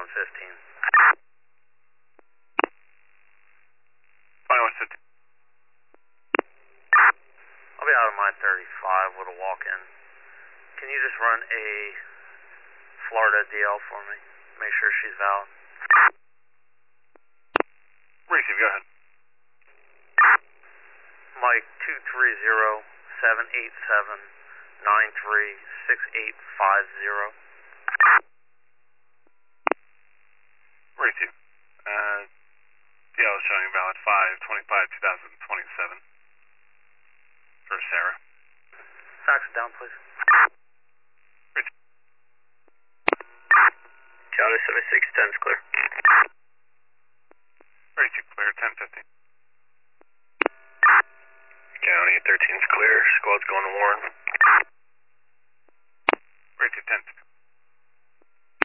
on 15. 2115. I'll be out of my 35 with a walk-in. Can you just run a Florida DL for me? Make sure she's valid. Receive, go ahead. Mike 230-787-936850. Receive. DL is showing valid 5/25/2027 for Sarah. Fax it down, please. Receive. County 7610 is clear. Receive, clear, 1015. County 13 is clear. Squad's going to Warren. Receive, 1015.